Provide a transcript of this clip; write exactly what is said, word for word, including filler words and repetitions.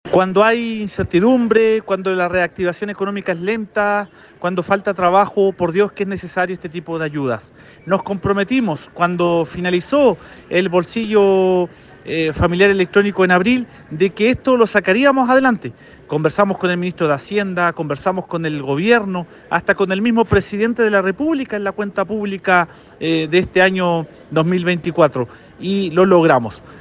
Cuando hay incertidumbre, cuando la reactivación económica es lenta, cuando falta trabajo, por Dios que es necesario este tipo de ayudas. Nos comprometimos cuando finalizó el bolsillo eh, familiar electrónico en abril de que esto lo sacaríamos adelante. Conversamos con el ministro de Hacienda, conversamos con el gobierno, hasta con el mismo presidente de la República en la cuenta pública eh, de este año dos mil veinticuatro y lo logramos.